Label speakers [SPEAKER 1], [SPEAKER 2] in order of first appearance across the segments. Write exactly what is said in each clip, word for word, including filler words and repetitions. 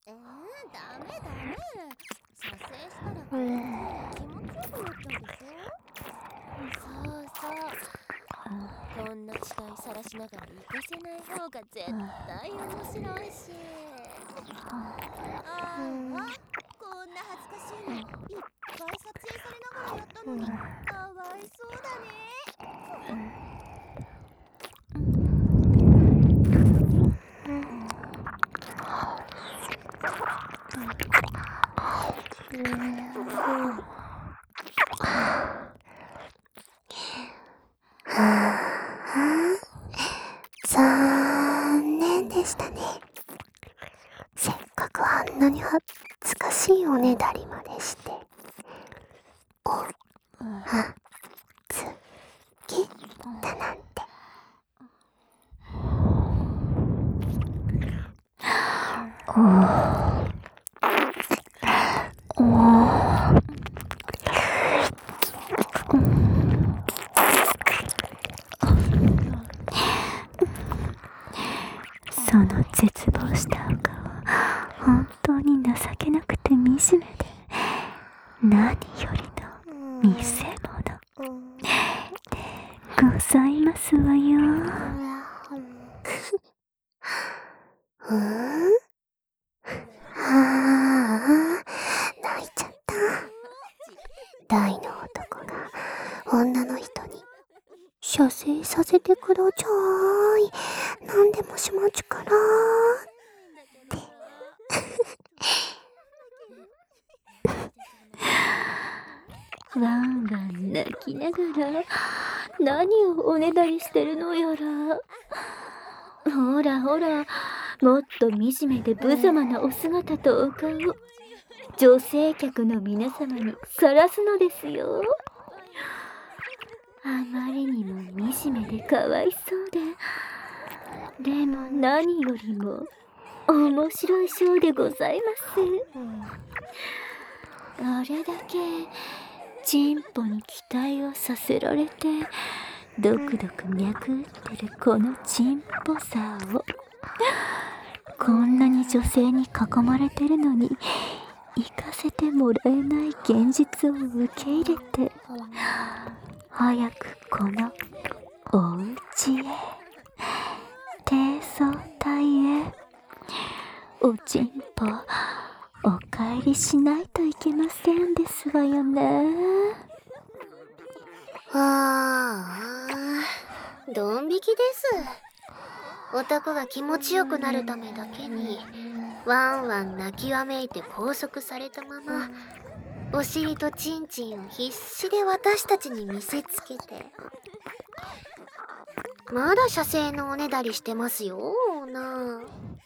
[SPEAKER 1] えー、ダメダメ。射精したら気持ちよくなっちゃうでしょ。そうそう。こんな死体さらしながら行かせない方が絶対面白いし。ああ、こんな恥ずかしいのいっぱい撮影されながらやったのにかわいそうだね。
[SPEAKER 2] 残念でしたね。せっかくあんなに恥ずかしいおねだりまでしておはつけだなんて。おおその絶望したお顔、本当に情けなくて惨めで何よりの見せ物でございますわよ。うん？はあ、泣いちゃった。大の男が女の人に射精させてくだちゃーい。なんでもしまちからーってワンワン泣きながら何をおねだりしてるのやら。ほらほら、もっと惨めで無様なお姿とお顔、女性客の皆様にさらすのですよ。あまりにも惨めでかわいそうで、でも何よりも面白いショーでございます。あれだけチンポに期待をさせられてドクドク脈打ってるこのチンポさを、こんなに女性に囲まれてるのに行かせてもらえない現実を受け入れて、早くこのおうちへ、低層体へおちんぽお帰りしないといけませんですわよね。
[SPEAKER 1] ああ、ドン引きです。男が気持ちよくなるためだけにワンワン泣きわめいて拘束されたまま、お尻とチンチンを必死で私たちに見せつけて、まだ射精のおねだりしてますよなあ。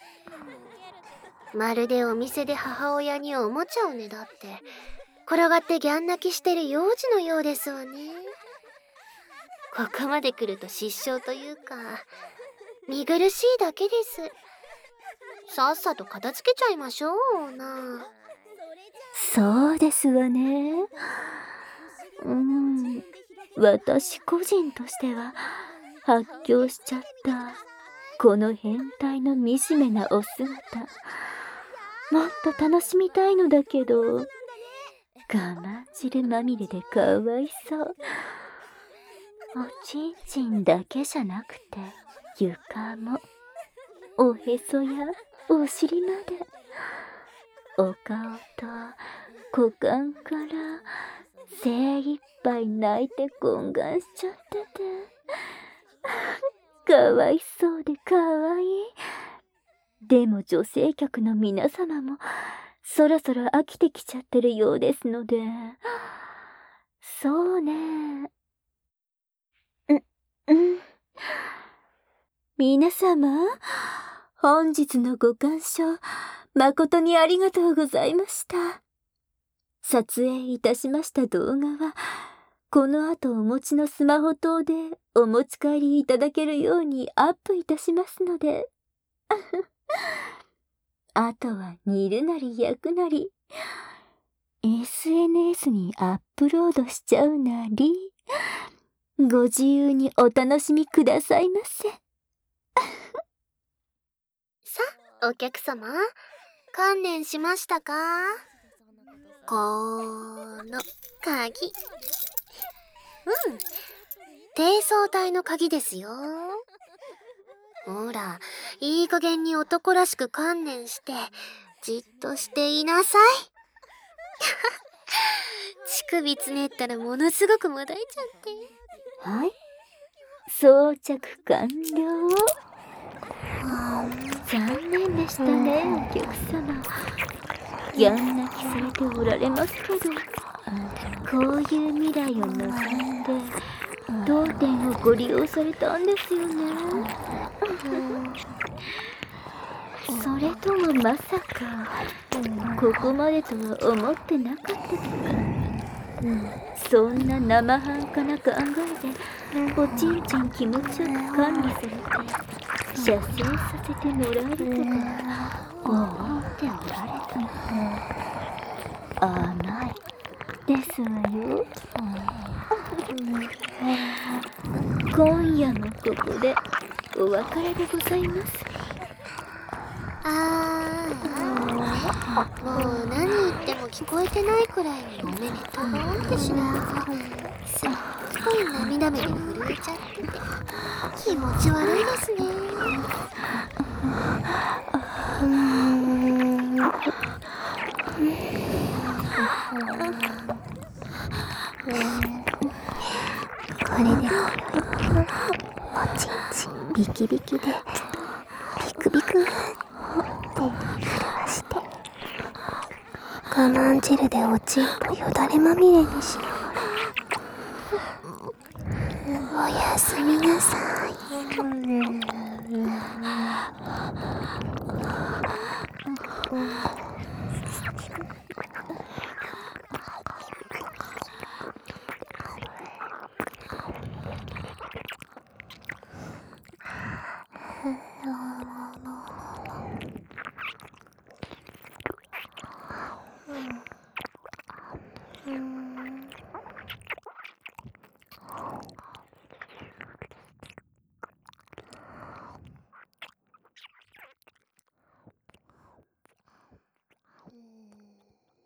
[SPEAKER 1] まるでお店で母親におもちゃをねだって転がってギャン泣きしてる幼児のようですわね。ここまで来ると失笑というか見苦しいだけです。さっさと片付けちゃいましょうな。
[SPEAKER 2] そうですわね。うーん、私個人としては発狂しちゃったこの変態の惨めなお姿、もっと楽しみたいのだけど、我慢汁まみれでかわいそう。おちんちんだけじゃなくて床もおへそやお尻まで、お顔と股間から精一杯泣いて懇願しちゃっててかわいそうでかわいい。でも女性客の皆様もそろそろ飽きてきちゃってるようですので、そうね、う、うん。皆様、本日のご鑑賞誠にありがとうございました。撮影いたしました動画はこの後お持ちのスマホ等でお持ち帰りいただけるようにアップいたしますのであとは煮るなり焼くなり エスエヌエス にアップロードしちゃうなり、ご自由にお楽しみくださいませ。
[SPEAKER 1] さあお客様、
[SPEAKER 3] 観念しましたか？この鍵。うん。低層体の鍵ですよ。ほら、いい加減に男らしく観念して、じっとしていなさい。乳首つねったらものすごくもだえちゃって。
[SPEAKER 2] はい。装着完了。残念でしたね、お客様。やん泣きされておられますけど、こういう未来を望んで当店をご利用されたんですよね。それともまさかここまでとは思ってなかったとか。そんな生半可な考えでおちんちん気持ちよく管理されて射精させてもらえるとか思っておられたの。甘いですわよ。今夜もここでお別れでございます。
[SPEAKER 3] あー、もう何言っても聞こえてないくらいにお目目とぼーんってしながらすっごい涙目で震えちゃって気持ち悪いですね。うーんこれでもおちんちんビキビキでビクビクって震わして我慢汁でおちんぽよだれまみれにしながらおやすみなさい。